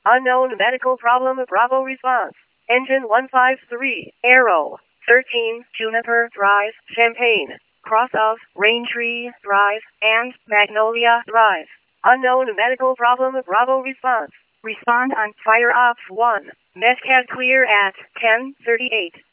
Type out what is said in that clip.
Unknown medical problem. Bravo response. Engine 153. Arrow. 13. Juniper Drive, Champaign. Cross of Raintree Drive and Magnolia Drive. Unknown medical problem. Bravo response. Respond on fire off 1. Metcalf clear at 10:38.